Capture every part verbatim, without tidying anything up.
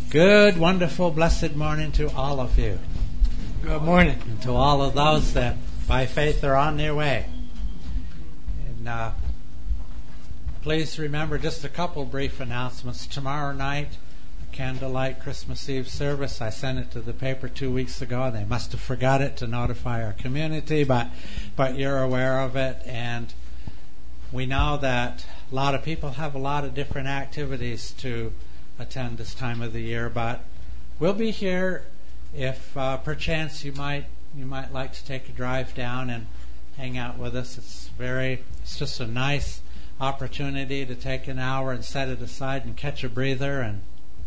Good, wonderful, blessed morning to all of you. Good morning. And to all of those that by faith are on their way. And uh, please remember just a couple brief announcements. Tomorrow night, a candlelight Christmas Eve service. I sent it to the paper two weeks ago. They must have forgot it to notify our community, but but you're aware of it. And we know that a lot of people have a lot of different activities to attend this time of the year, but we'll be here if uh, perchance you might you might like to take a drive down and hang out with us. It's very it's just a nice opportunity to take an hour and set it aside and catch a breather and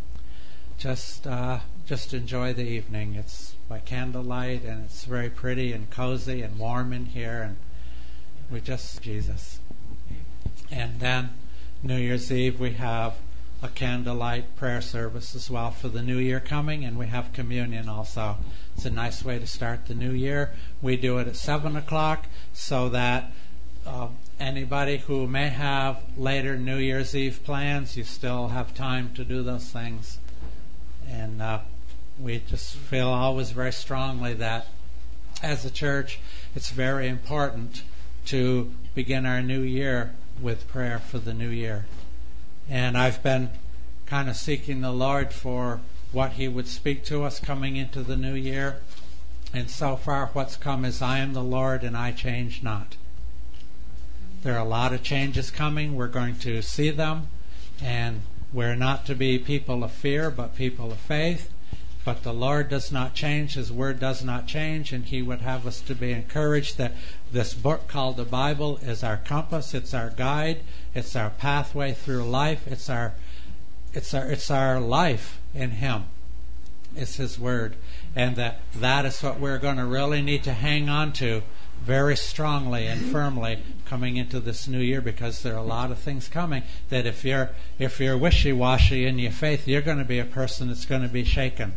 just uh, just enjoy the evening. It's by candlelight and it's very pretty and cozy and warm in here, and we just Jesus. And then New Year's Eve we have a candlelight prayer service as well for the new year coming, and we have communion also. It's a nice way to start the new year. We do it at seven o'clock so that uh, anybody who may have later New Year's Eve plans, you still have time to do those things. And uh, we just feel always very strongly that as a church, it's very important to begin our new year with prayer for the new year. And I've been kind of seeking the Lord for what He would speak to us coming into the new year. And so far what's come is, I am the Lord and I change not. There are a lot of changes coming. We're going to see them. And we're not to be people of fear, but people of faith. But the Lord does not change. His Word does not change. And He would have us to be encouraged that this book called the Bible is our compass. It's our guide. It's our pathway through life. It's our, it's our, it's our life in Him. It's His Word. And that that is what we're going to really need to hang on to very strongly and firmly coming into this new year, because there are a lot of things coming that if you're if you're wishy-washy in your faith, you're going to be a person that's going to be shaken.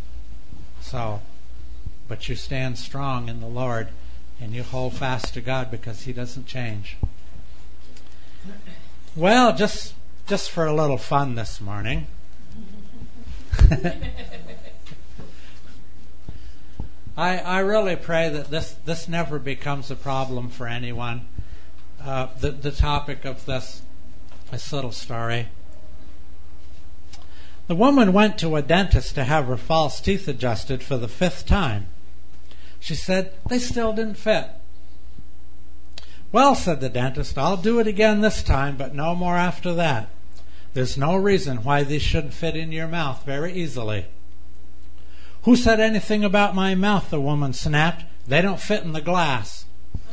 So, but you stand strong in the Lord and you hold fast to God because He doesn't change. Well, just just for a little fun this morning. I I really pray that this, this never becomes a problem for anyone. Uh, the the topic of this this little story. The woman went to a dentist to have her false teeth adjusted for the fifth time. She said they still didn't fit. Well, said the dentist, I'll do it again this time, but no more after that. There's no reason why these shouldn't fit in your mouth very easily. Who said anything about my mouth? The woman snapped. They don't fit in the glass.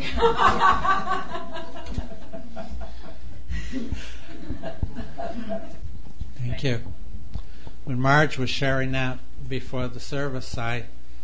Thank you. When Marge was sharing that before the service, I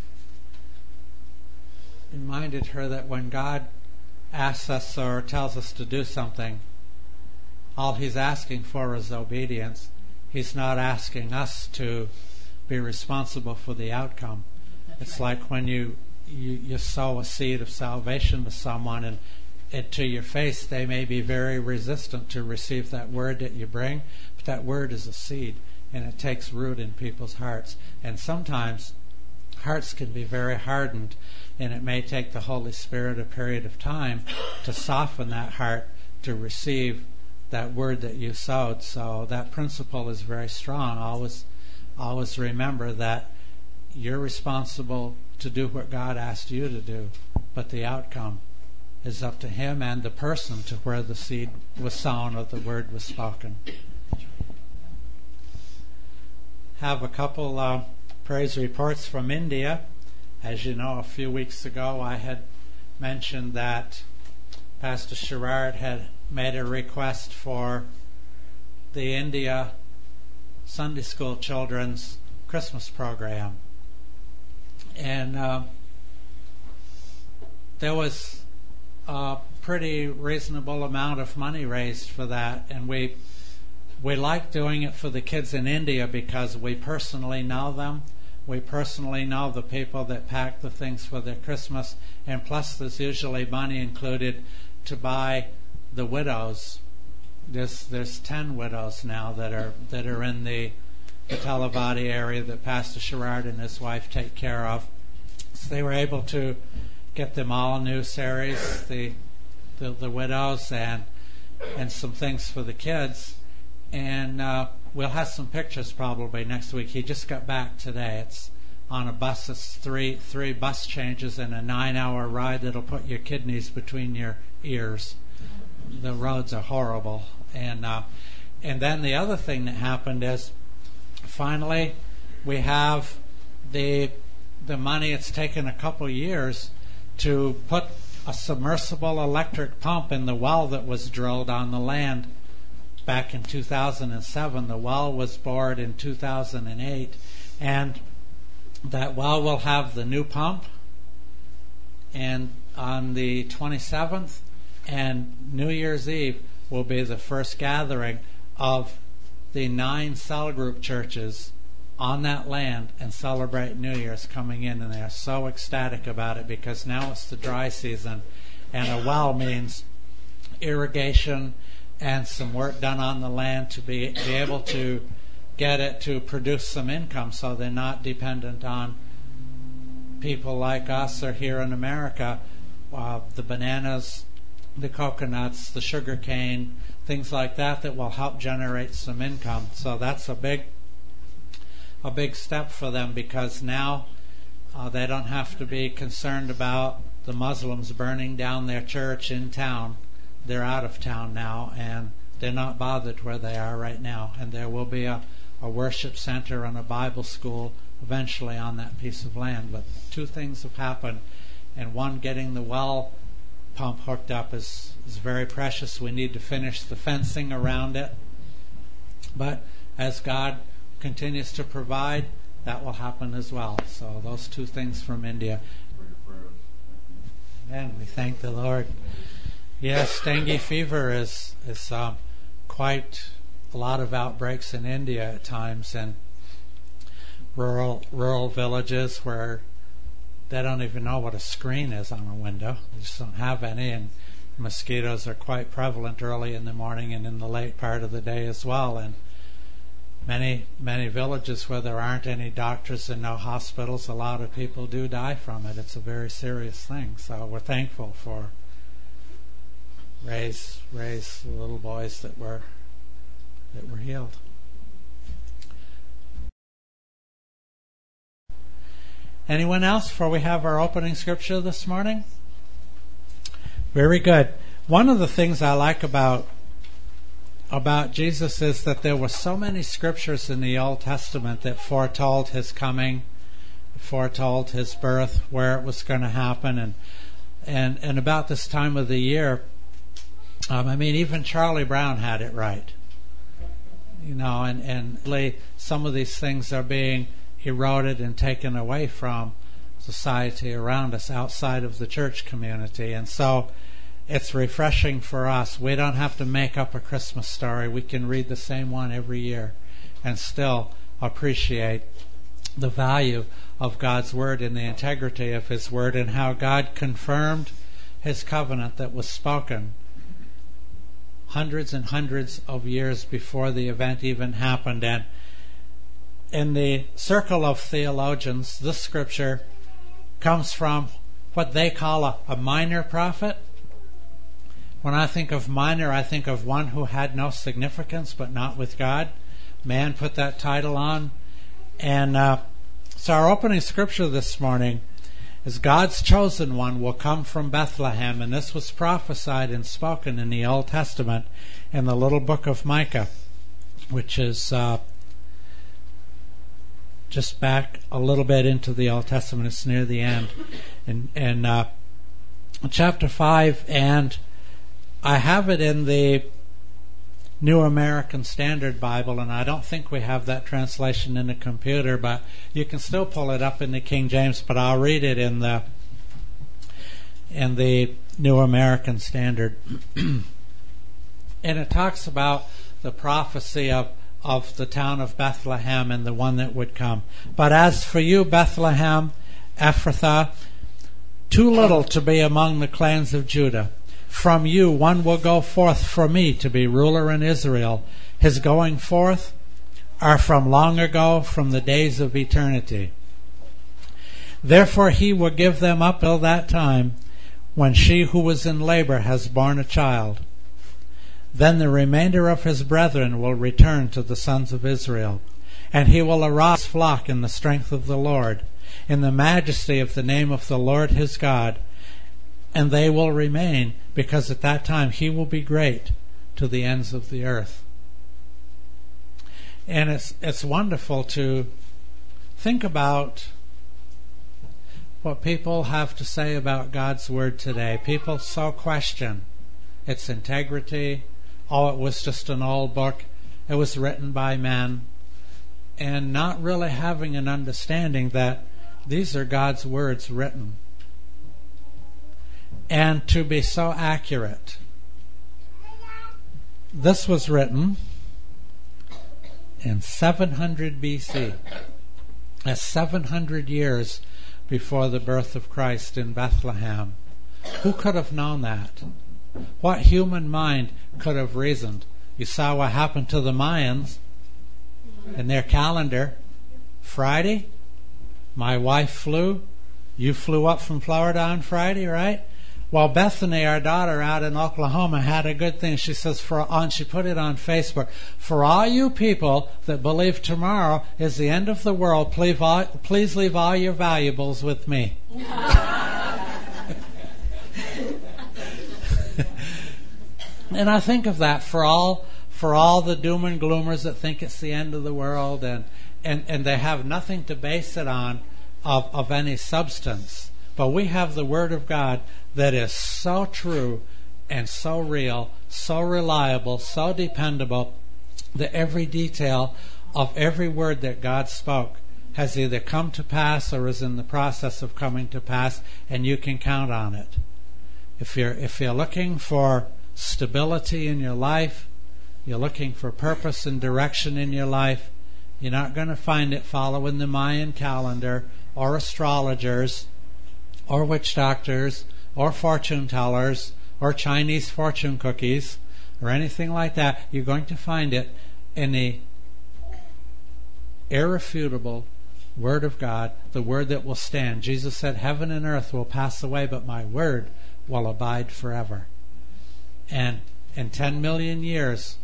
reminded her that when God asks us or tells us to do something, all He's asking for is obedience. He's not asking us to be responsible for the outcome. That's it's right. Like when you, you, you sow a seed of salvation to someone, and it, to your face they may be very resistant to receive that word that you bring, but that word is a seed, and it takes root in people's hearts. And sometimes hearts can be very hardened, and it may take the Holy Spirit a period of time to soften that heart to receive that word that you sowed. So that principle is very strong. Always always remember that you're responsible to do what God asked you to do, but the outcome is up to Him and the person to where the seed was sown or the word was spoken. Have a couple uh, praise reports from India. As you know, a few weeks ago I had mentioned that Pastor Sherrard had made a request for the India Sunday School Children's Christmas program. And uh, there was a pretty reasonable amount of money raised for that, and we we like doing it for the kids in India because we personally know them. We personally know the people that pack the things for their Christmas, and plus there's usually money included to buy the widows. There's there's ten widows now that are that are in the the Televati area that Pastor Sherrard and his wife take care of. So they were able to get them all new saris, the, the the widows, and and some things for the kids. And uh, we'll have some pictures probably next week. He just got back today. It's on a bus. It's three three bus changes and a nine-hour ride that'll put your kidneys between your ears. The roads are horrible. And uh, and then the other thing that happened is finally we have the the money. It's taken a couple years to put a submersible electric pump in the well that was drilled on the land back in two thousand seven. The well was bored in two thousand eight, and that well will have the new pump and on the twenty-seventh, and New Year's Eve will be the first gathering of the nine cell group churches on that land and celebrate New Year's coming in, and they're so ecstatic about it because now it's the dry season, and a well means irrigation and some work done on the land to be, be able to get it to produce some income so they're not dependent on people like us or here in America, uh, the bananas, the coconuts, the sugar cane, things like that that will help generate some income. So that's a big a big step for them because now uh, they don't have to be concerned about the Muslims burning down their church in town. They're out of town now, and they're not bothered where they are right now. And there will be a, a worship center and a Bible school eventually on that piece of land. But two things have happened, and one, getting the well pump hooked up is, is very precious. We need to finish the fencing around it. But as God continues to provide, that will happen as well. So those two things from India. And we thank the Lord. Yes, dengue fever is is um, quite a lot of outbreaks in India at times, and rural rural villages where they don't even know what a screen is on a window. They just don't have any, and mosquitoes are quite prevalent early in the morning and in the late part of the day as well. And many many villages where there aren't any doctors and no hospitals, a lot of people do die from it. It's a very serious thing. So we're thankful for Ray's Ray's little boys that were that were healed. Anyone else before we have our opening scripture this morning? Very good. One of the things I like about about Jesus is that there were so many scriptures in the Old Testament that foretold his coming, foretold his birth, where it was going to happen, and and and about this time of the year, um, I mean, even Charlie Brown had it right, you know, and and some of these things are being eroded and taken away from society around us outside of the church community, and so it's refreshing for us. We don't have to make up a Christmas story. We can read the same one every year and still appreciate the value of God's Word and the integrity of His Word and how God confirmed His covenant that was spoken hundreds and hundreds of years before the event even happened. And in the circle of theologians, this scripture comes from what they call a, a minor prophet. When I think of minor, I think of one who had no significance, but not with God. Man put that title on. And uh, so our opening scripture this morning is God's chosen one will come from Bethlehem. And this was prophesied and spoken in the Old Testament in the little book of Micah, which is uh, just back a little bit into the Old Testament. It's near the end. In, in uh, chapter five, and I have it in the New American Standard Bible, and I don't think we have that translation in the computer, but you can still pull it up in the King James, but I'll read it in the in the New American Standard. And it talks about the prophecy of, of the town of Bethlehem and the one that would come. But as for you, Bethlehem, Ephrathah, too little to be among the clans of Judah. From you one will go forth for me to be ruler in Israel. His going forth are from long ago, from the days of eternity. Therefore he will give them up till that time when she who was in labor has borne a child. Then the remainder of his brethren will return to the sons of Israel, and he will arouse his flock in the strength of the Lord, in the majesty of the name of the Lord his God, and they will remain, because at that time he will be great to the ends of the earth. And it's it's wonderful to think about what people have to say about God's Word today. People so question its integrity. Oh, it was just an old book. It was written by men. And not really having an understanding that these are God's words written. And to be so accurate. This was written in seven hundred B C. That's seven hundred years before the birth of Christ in Bethlehem. Who could have known that? What human mind could have reasoned? You saw what happened to the Mayans in their calendar. Friday, my wife flew. You flew up from Florida on Friday, right? Well, Bethany, our daughter out in Oklahoma, had a good thing. She says, for and she put it on Facebook, for all you people that believe tomorrow is the end of the world, please, please leave all your valuables with me. And I think of that for all for all the doom and gloomers that think it's the end of the world, and, and, and they have nothing to base it on of, of any substance. But we have the Word of God that is so true and so real, so reliable, so dependable, that every detail of every word that God spoke has either come to pass or is in the process of coming to pass, and you can count on it. If you're if you're looking for stability in your life, you're looking for purpose and direction in your life, you're not going to find it following the Mayan calendar or astrologers or witch doctors or fortune tellers or Chinese fortune cookies or anything like that. You're going to find it in the irrefutable Word of God, the Word that will stand. Jesus said, heaven and earth will pass away, but my Word will abide forever. And in ten million years,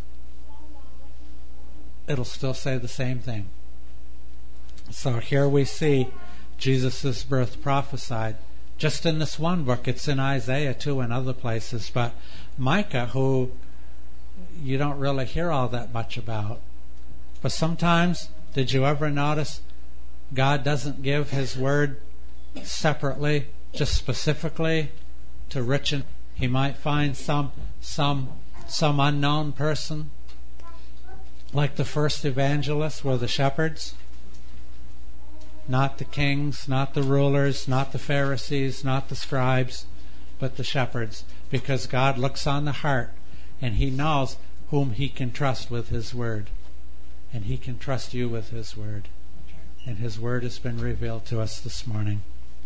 it'll still say the same thing. So here we see Jesus' birth prophesied. Just in this one book, it's in Isaiah too and other places, but Micah, who you don't really hear all that much about. But sometimes, did you ever notice God doesn't give His Word separately, just specifically to rich and He might find some some some unknown person, like the first evangelists were the shepherds, not the kings, not the rulers, not the Pharisees, not the scribes, but the shepherds, because God looks on the heart and He knows whom He can trust with His Word, and He can trust you with His Word, and His Word has been revealed to us this morning.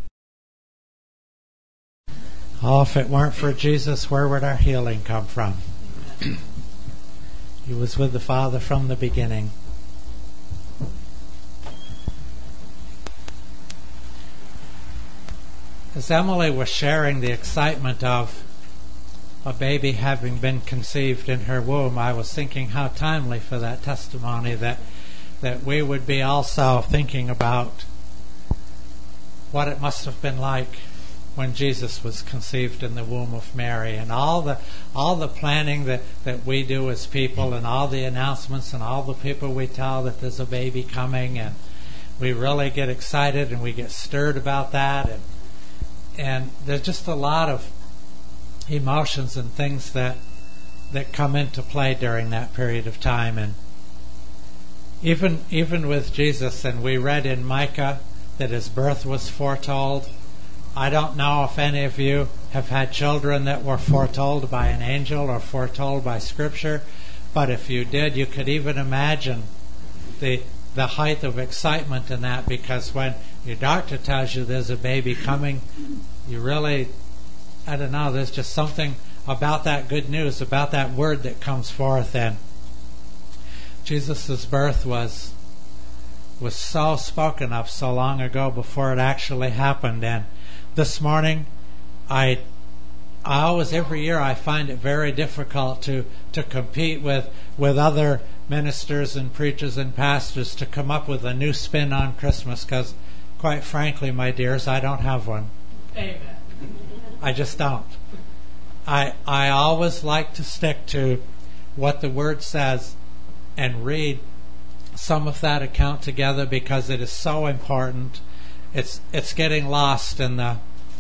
Oh, if it weren't for Jesus, where would our healing come from? He was with the Father from the beginning. As Emily was sharing the excitement of a baby having been conceived in her womb, I was thinking how timely for that testimony that that we would be also thinking about what it must have been like when Jesus was conceived in the womb of Mary, and all the all the planning that, that we do as people, and all the announcements and all the people we tell that there's a baby coming, and we really get excited and we get stirred about that, and and there's just a lot of emotions and things that that come into play during that period of time. And even even with Jesus, and we read in Micah that His birth was foretold. I don't know if any of you have had children that were foretold by an angel or foretold by Scripture, but if you did, you could even imagine the the height of excitement in that, because when your doctor tells you there's a baby coming, you really, I don't know, there's just something about that good news, about that word that comes forth. And Jesus' birth was was so spoken of so long ago before it actually happened. And this morning, I I always, every year, I find it very difficult to, to compete with, with other ministers and preachers and pastors to come up with a new spin on Christmas, because, quite frankly, my dears, I don't have one. Amen. I just don't. I I always like to stick to what the Word says and read some of that account together, because it is so important. It's it's getting lost in the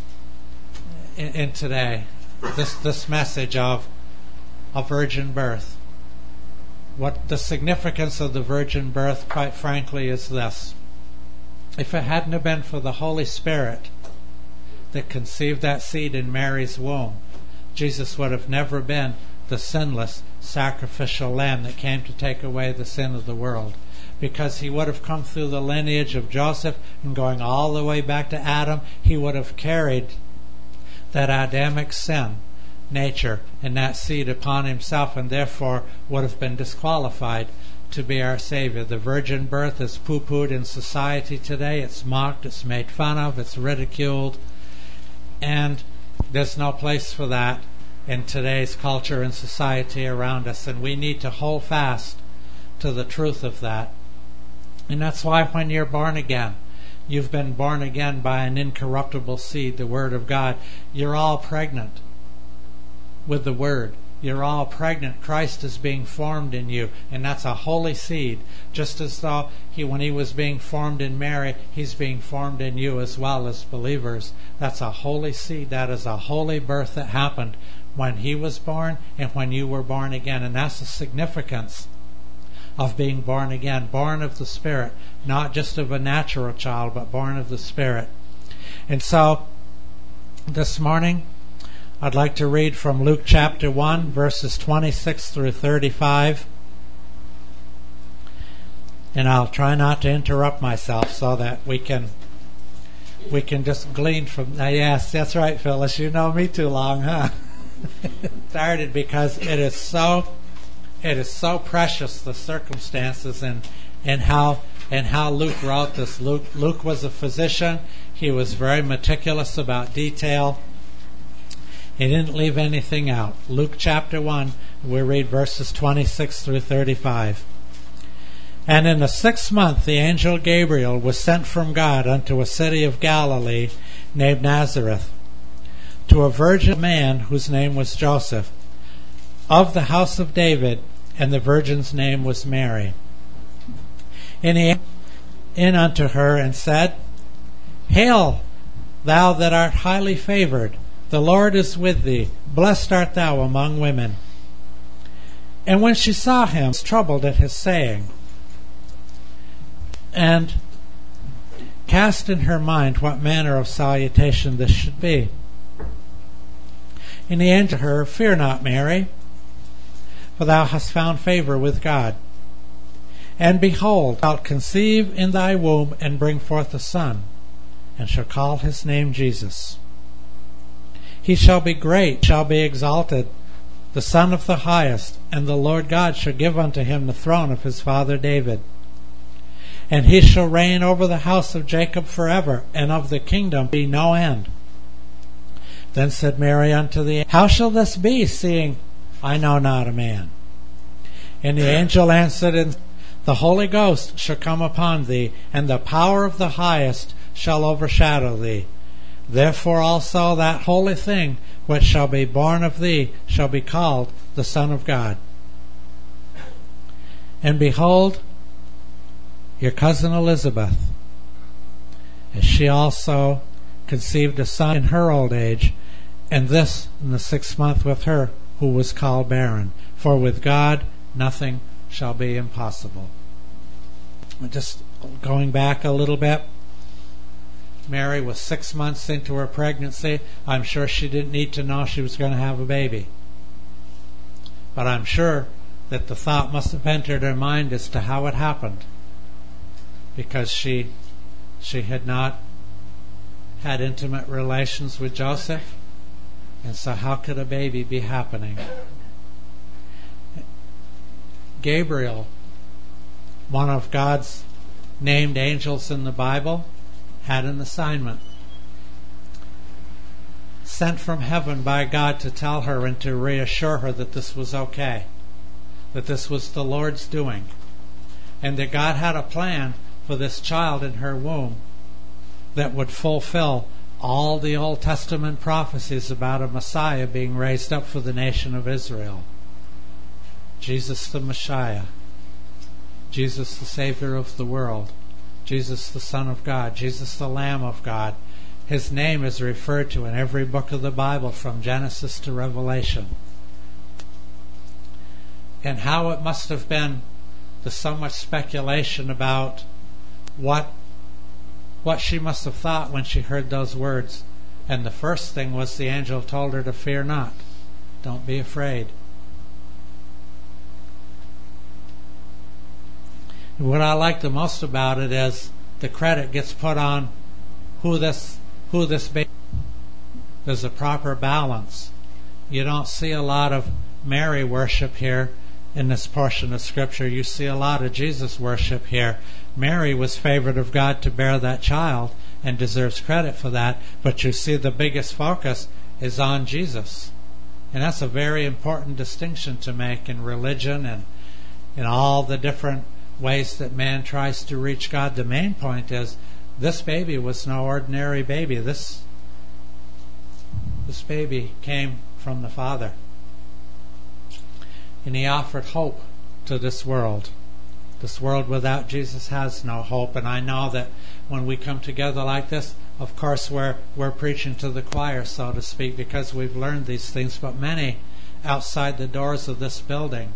in, in today. This this message of a virgin birth. What the significance of the virgin birth, quite frankly, is this. If it hadn't have been for the Holy Spirit that conceived that seed in Mary's womb, Jesus would have never been the sinless sacrificial lamb that came to take away the sin of the world, because he would have come through the lineage of Joseph and going all the way back to Adam. He would have carried that Adamic sin nature and that seed upon himself, and therefore would have been disqualified to be our Savior. The virgin birth is poo-pooed in society today. It's mocked, it's made fun of, it's ridiculed, and there's no place for that in today's culture and society around us, and we need to hold fast to the truth of that. And that's why when you're born again, you've been born again by an incorruptible seed, the Word of God. You're all pregnant with the Word. You're all pregnant. Christ is being formed in you, and that's a holy seed. Just as though he, when he was being formed in Mary, he's being formed in you as well as believers. That's a holy seed. That is a holy birth that happened when he was born and when you were born again. And that's the significance of being born again, born of the Spirit, not just of a natural child, but born of the Spirit. And so, this morning, I'd like to read from Luke chapter one, verses twenty-six through thirty-five. And I'll try not to interrupt myself so that we can we can just glean from... Uh, yes, that's right, Phyllis. You know me too long, huh? Started because it is so... It is so precious, the circumstances and and how and how Luke wrote this. Luke Luke was a physician. He was very meticulous about detail. He didn't leave anything out. Luke chapter one, we read verses twenty-six through thirty-five. And in the sixth month the angel Gabriel was sent from God unto a city of Galilee named Nazareth, to a virgin man whose name was Joseph, of the house of David, and the virgin's name was Mary. And he came in unto her and said, Hail, thou that art highly favored, the Lord is with thee. Blessed art thou among women. And when she saw him, was troubled at his saying, and cast in her mind what manner of salutation this should be. And he answered her, Fear not, Mary, for thou hast found favor with God. And behold, thou shalt conceive in thy womb, and bring forth a son, and shall call his name Jesus. He shall be great, shall be exalted, the Son of the Highest, and the Lord God shall give unto him the throne of his father David. And he shall reign over the house of Jacob forever, and of the kingdom be no end. Then said Mary unto the angel, How shall this be, seeing I know not a man? And the angel answered, and the Holy Ghost shall come upon thee, and the power of the Highest shall overshadow thee. Therefore also that holy thing which shall be born of thee shall be called the Son of God. And behold, your cousin Elizabeth, as she also conceived a son in her old age, and this in the sixth month with her, who was called barren. For with God nothing shall be impossible. Just going back a little bit, Mary was six months into her pregnancy. I'm sure she didn't need to know she was going to have a baby. But I'm sure that the thought must have entered her mind as to how it happened, because she she had not had intimate relations with Joseph. And so how could a baby be happening? Gabriel one of God's named angels in the Bible, had an assignment. Sent from heaven by God to tell her and to reassure her that this was okay, that this was the Lord's doing, and that God had a plan for this child in her womb that would fulfill all the Old Testament prophecies about a Messiah being raised up for the nation of Israel. Jesus the Messiah, Jesus the Savior of the world, Jesus the Son of God, Jesus the Lamb of God. His name is referred to in every book of the Bible from Genesis to Revelation. And how it must have been, there's so much speculation about what what she must have thought when she heard those words. And the first thing was the angel told her to fear not. Don't be afraid. And what I like the most about it is the credit gets put on who this who this baby is. There's a proper balance. You don't see a lot of Mary worship here in this portion of Scripture. You see a lot of Jesus worship here. Mary was favored of God to bear that child and deserves credit for that, but you see the biggest focus is on Jesus. And that's a very important distinction to make in religion and in all the different ways that man tries to reach God. The main point is this baby was no ordinary baby. This, this baby came from the Father. And he offered hope to this world. This world without Jesus has no hope. And I know that when we come together like this, of course we're we're preaching to the choir, so to speak, because we've learned these things. But many outside the doors of this building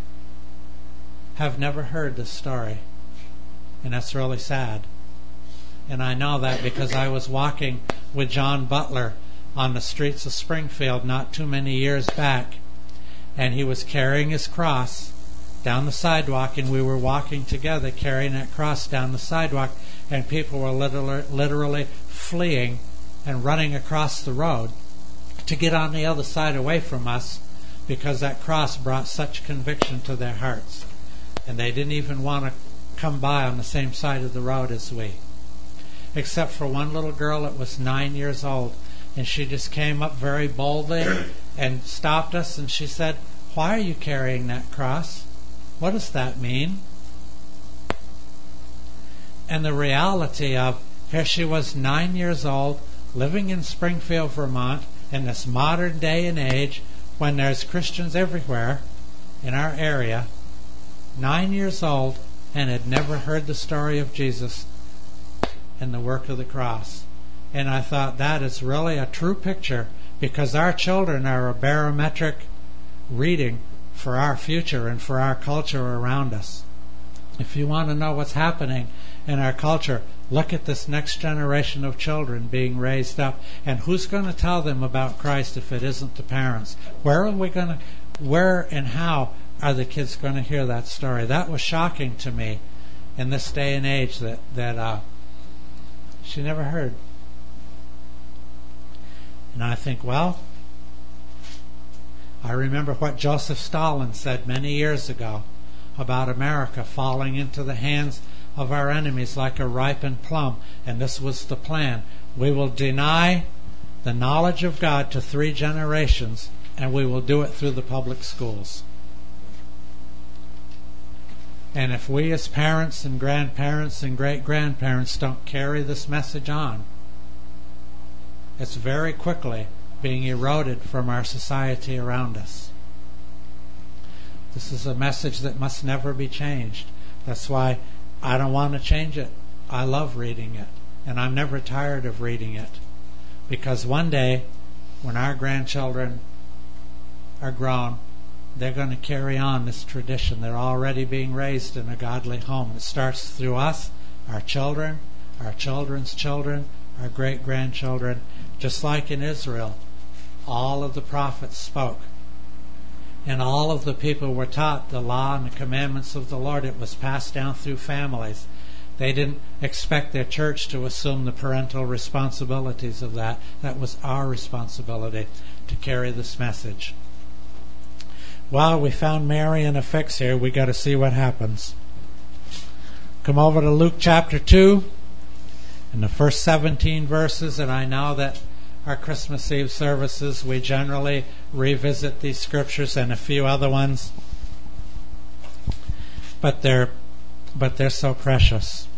have never heard this story. And that's really sad. And I know that because I was walking with John Butler on the streets of Springfield not too many years back. And he was carrying his cross down the sidewalk, and we were walking together carrying that cross down the sidewalk, and people were literally, literally fleeing and running across the road to get on the other side away from us because that cross brought such conviction to their hearts. And they didn't even want to come by on the same side of the road as we. Except for one little girl that was nine years old, and she just came up very boldly and stopped us, and she said, "Why are you carrying that cross? What does that mean?" And the reality of, here she was nine years old, living in Springfield, Vermont, in this modern day and age when there's Christians everywhere in our area, nine years old, and had never heard the story of Jesus and the work of the cross. And I thought that is really a true picture, because our children are a barometric reading for our future and for our culture around us. If you want to know what's happening in our culture, look at this next generation of children being raised up. And who's going to tell them about Christ if it isn't the parents? Where are we going to, where and how are the kids going to hear that story? That was shocking to me in this day and age that, that uh, she never heard. And I think, well, I remember what Joseph Stalin said many years ago about America falling into the hands of our enemies like a ripened plum. And this was the plan. We will deny the knowledge of God to three generations, and we will do it through the public schools. And if we as parents and grandparents and great-grandparents don't carry this message on, it's very quickly being eroded from our society around us. This is a message that must never be changed. That's why I don't want to change it. I love reading it, and I'm never tired of reading it. Because one day, when our grandchildren are grown, they're going to carry on this tradition. They're already being raised in a godly home. It starts through us, our children, our children's children, our great-grandchildren. Just like in Israel, all of the prophets spoke. And all of the people were taught the law and the commandments of the Lord. It was passed down through families. They didn't expect their church to assume the parental responsibilities of that. That was our responsibility to carry this message. Well, we found Mary in a fix here. We got to see what happens. Come over to Luke chapter two and the first seventeen verses, and I know that our Christmas Eve services we generally revisit these scriptures and a few other ones, but they're but they're so precious.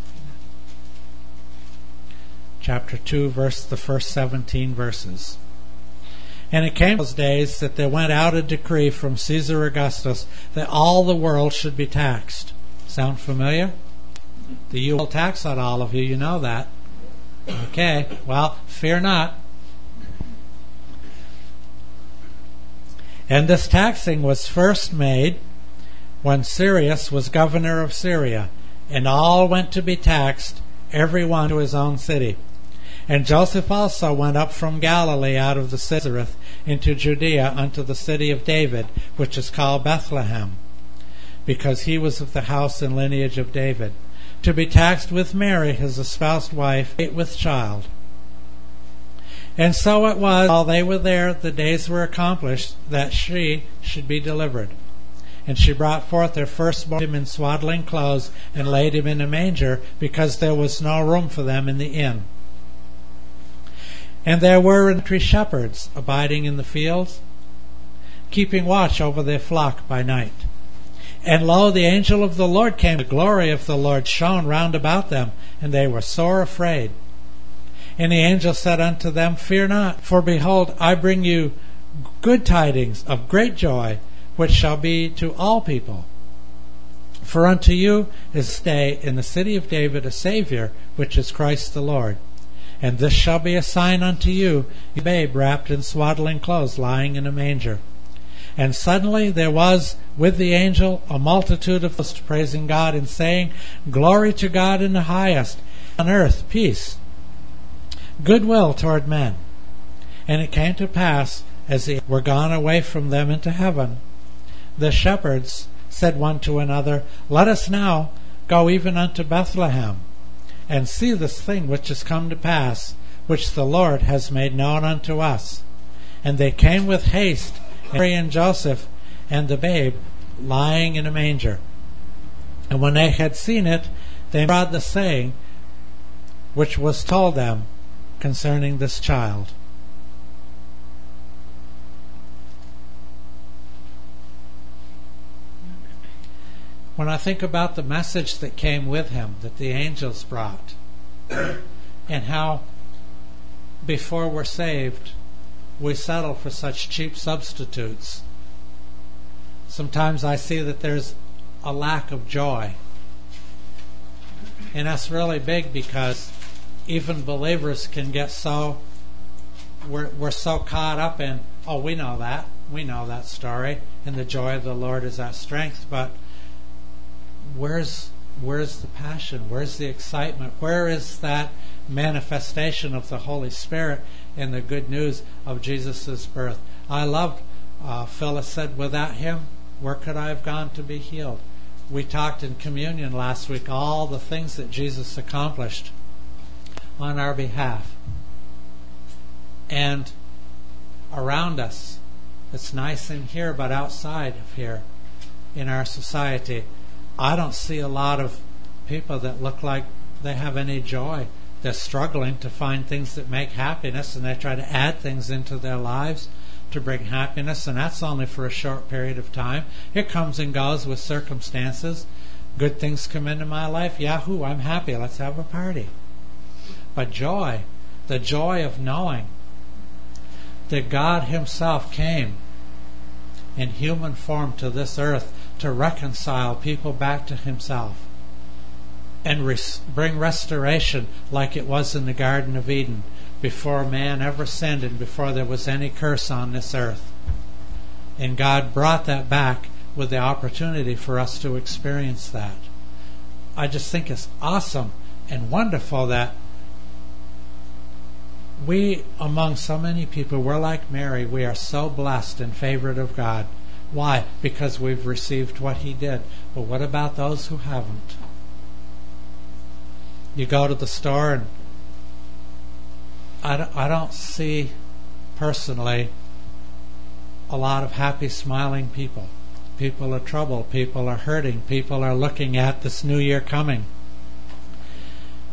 Chapter two, verse the first seventeen verses. And it came those days that there went out a decree from Caesar Augustus that all the world should be taxed. Sound familiar? The U will tax on all of you, you know that. Okay, well, fear not. And this taxing was first made when Cyrus was governor of Syria, and all went to be taxed, every one to his own city. And Joseph also went up from Galilee out of the Nazareth into Judea unto the city of David, which is called Bethlehem, because he was of the house and lineage of David, to be taxed with Mary, his espoused wife, with child. And so it was, while they were there, the days were accomplished, that she should be delivered. And she brought forth her firstborn in swaddling clothes, and laid him in a manger, because there was no room for them in the inn. And there were three shepherds abiding in the fields, keeping watch over their flock by night. And lo, the angel of the Lord came, the glory of the Lord shone round about them, and they were sore afraid. And the angel said unto them, Fear not, for behold, I bring you good tidings of great joy, which shall be to all people. For unto you is this day in the city of David a Savior, which is Christ the Lord. And this shall be a sign unto you, a babe wrapped in swaddling clothes, lying in a manger. And suddenly there was with the angel a multitude of hosts praising God, and saying, Glory to God in the highest, on earth peace, goodwill toward men. And it came to pass, as they were gone away from them into heaven, the shepherds said one to another, Let us now go even unto Bethlehem, and see this thing which is come to pass, which the Lord has made known unto us. And they came with haste, Mary and Joseph, and the babe lying in a manger. And when they had seen it, they brought the saying which was told them concerning this child. When I think about the message that came with him, that the angels brought, and how before we're saved, we settle for such cheap substitutes. Sometimes I see that there's a lack of joy. And that's really big, because even believers can get so, we're, we're so caught up in, oh, we know that, we know that story, and the joy of the Lord is our strength, but Where's where's the passion? Where's the excitement? Where is that manifestation of the Holy Spirit in the good news of Jesus' birth? I loved, uh, Phyllis said, without him, where could I have gone to be healed? We talked in communion last week, all the things that Jesus accomplished on our behalf. And around us, it's nice in here, but outside of here, in our society, I don't see a lot of people that look like they have any joy. They're struggling to find things that make happiness, and they try to add things into their lives to bring happiness, and that's only for a short period of time. It comes and goes with circumstances. Good things come into my life. Yahoo, I'm happy. Let's have a party. But joy, the joy of knowing that God himself came in human form to this earth to reconcile people back to himself and res- bring restoration like it was in the Garden of Eden before man ever sinned and before there was any curse on this earth. And God brought that back with the opportunity for us to experience that. I just think it's awesome and wonderful that we, among so many people, we're like Mary. We are so blessed and favored of God. Why? Because we've received what he did. But what about those who haven't? You go to the store, and I don't, I don't see, personally, a lot of happy, smiling people. People are troubled. People are hurting. People are looking at this new year coming.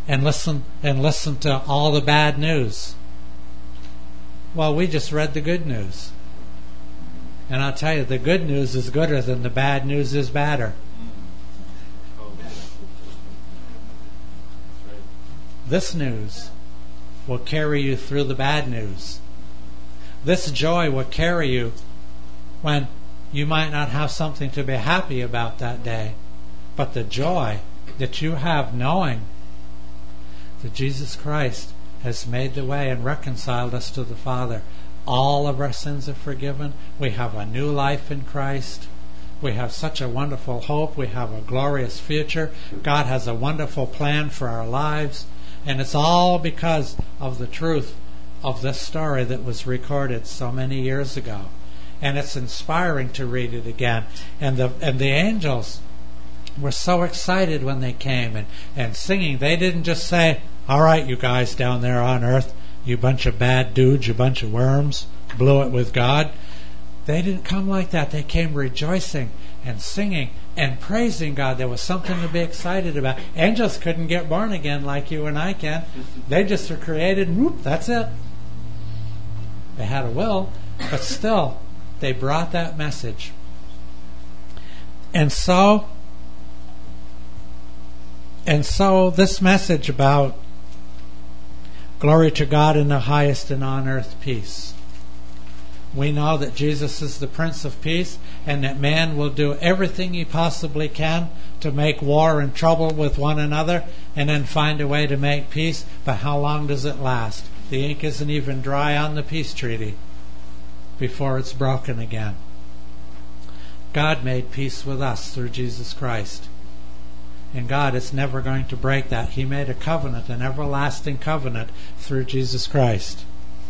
and listen and listen to all the bad news. Well, we just read the good news. And I'll tell you, the good news is gooder than the bad news is badder. This news will carry you through the bad news. This joy will carry you when you might not have something to be happy about that day. But the joy that you have knowing that Jesus Christ has made the way and reconciled us to the Father. All of our sins are forgiven. We have a new life in Christ. We have such a wonderful hope. We have a glorious future. God has a wonderful plan for our lives. And it's all because of the truth of this story that was recorded so many years ago. And it's inspiring to read it again. And the and the angels were so excited when they came and, and singing. They didn't just say, all right, you guys down there on earth, you bunch of bad dudes, you bunch of worms, blew it with God. They didn't come like that. They came rejoicing and singing and praising God. There was something to be excited about. Angels couldn't get born again like you and I can. They just were created, and whoop, that's it. They had a will, but still, they brought that message. And so, and so this message about glory to God in the highest and on earth peace. We know that Jesus is the Prince of Peace and that man will do everything he possibly can to make war and trouble with one another and then find a way to make peace. But how long does it last? The ink isn't even dry on the peace treaty before it's broken again. God made peace with us through Jesus Christ. And God is never going to break that. He made a covenant, an everlasting covenant through Jesus Christ.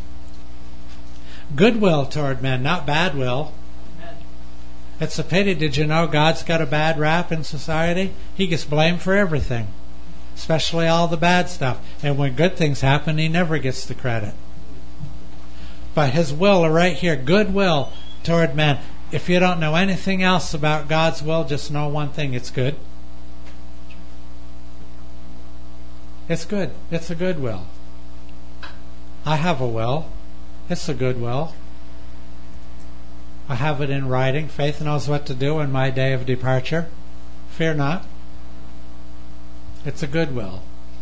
Goodwill toward men, not bad will. It's a pity. Did you know God's got a bad rap in society? He gets blamed for everything, especially all the bad stuff. And when good things happen, he never gets the credit. But his will right here, goodwill toward men. If you don't know anything else about God's will, just know one thing: it's good. It's good. It's a good will. I have a will. It's a good will. I have it in writing. Faith knows what to do in my day of departure. Fear not. It's a good will.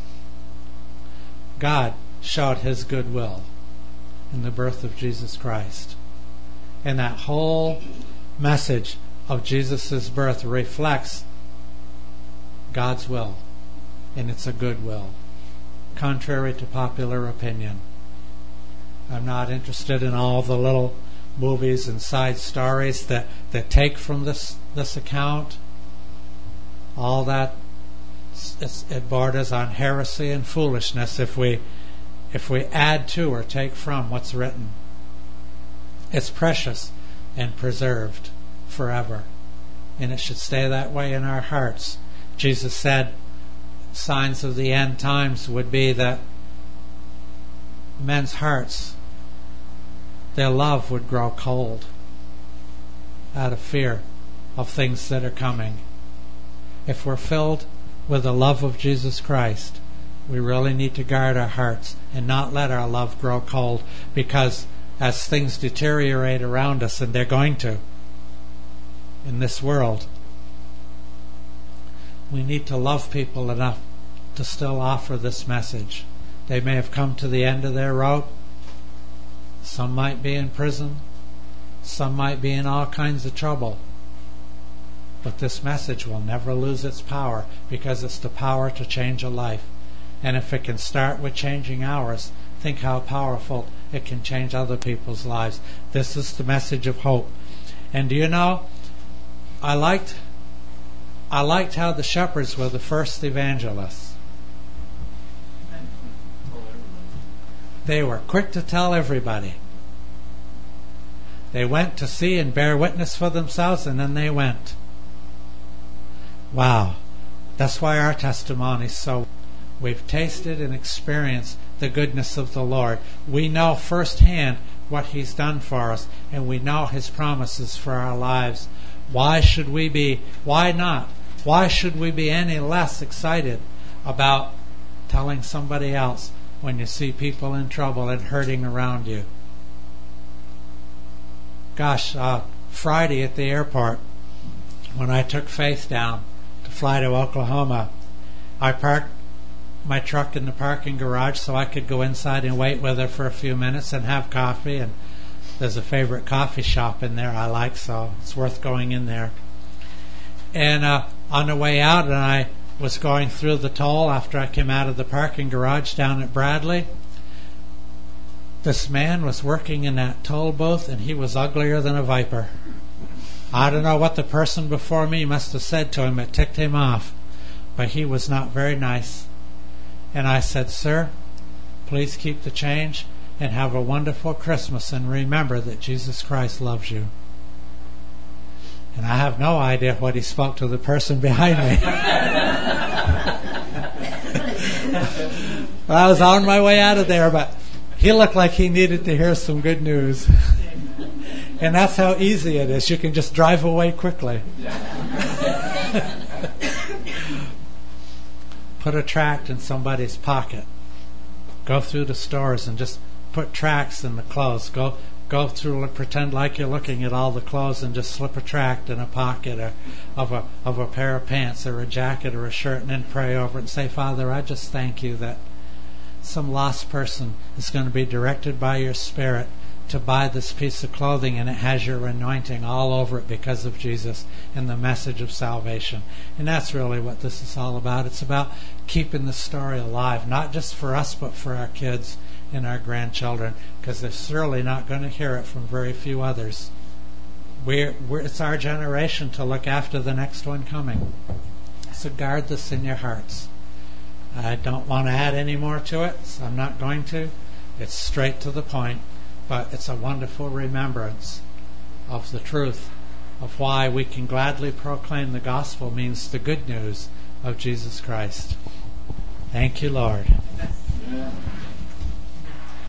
God showed his good will in the birth of Jesus Christ. And that whole message of Jesus' birth reflects God's will. And it's a good will, contrary to popular opinion. I'm not interested in all the little movies and side stories that, that take from this, this account. All that, it's, it borders on heresy and foolishness if we if we add to or take from what's written. It's precious and preserved forever. And it should stay that way in our hearts. Jesus said signs of the end times would be that men's hearts, their love would grow cold out of fear of things that are coming. If we're filled with the love of Jesus Christ, we really need to guard our hearts and not let our love grow cold, because as things deteriorate around us, and they're going to in this world, we need to love people enough to still offer this message. They may have come to the end of their rope. Some might be in prison. Some might be in all kinds of trouble. But this message will never lose its power, because it's the power to change a life. And if it can start with changing ours, think how powerful it can change other people's lives. This is the message of hope. And do you know, I liked I liked how the shepherds were the first evangelists. They were quick to tell everybody. They went to see and bear witness for themselves, and then they went. Wow. That's why our testimony is so... We've tasted and experienced the goodness of the Lord. We know firsthand what he's done for us, and we know his promises for our lives. Why should we be, why not? Why should we be any less excited about telling somebody else when you see people in trouble and hurting around you. Gosh, uh, Friday at the airport, when I took Faith down to fly to Oklahoma, I parked my truck in the parking garage so I could go inside and wait with her for a few minutes and have coffee. And there's a favorite coffee shop in there I like, so it's worth going in there. And uh, on the way out, and I was going through the toll after I came out of the parking garage down at Bradley, this man was working in that toll booth, and he was uglier than a viper. I don't know what the person before me must have said to him. It ticked him off, but he was not very nice. And I said, "Sir, please keep the change and have a wonderful Christmas, and remember that Jesus Christ loves you." And I have no idea what he spoke to the person behind me. I was on my way out of there, but he looked like he needed to hear some good news. And that's how easy it is. You can just drive away quickly. Put a tract in somebody's pocket. Go through the stores and just put tracts in the clothes. Go go through and pretend like you're looking at all the clothes and just slip a tract in a pocket or of a of a pair of pants or a jacket or a shirt, and then pray over it and say, "Father, I just thank you that some lost person is going to be directed by your Spirit to buy this piece of clothing, and it has your anointing all over it because of Jesus and the message of salvation." And that's really what this is all about. It's about keeping the story alive, not just for us, but for our kids and our grandchildren, because they're surely not going to hear it from very few others. We're, we're, it's our generation to look after the next one coming. So guard this in your hearts. I don't want to add any more to it, so I'm not going to. It's straight to the point. But it's a wonderful remembrance of the truth of why we can gladly proclaim the gospel means the good news of Jesus Christ. Thank you, Lord.